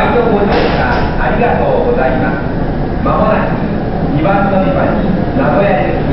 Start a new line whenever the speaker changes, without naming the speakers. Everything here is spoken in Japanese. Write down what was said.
イドご乗車ありがとうございます。まもなく2番乗り場に名古屋行き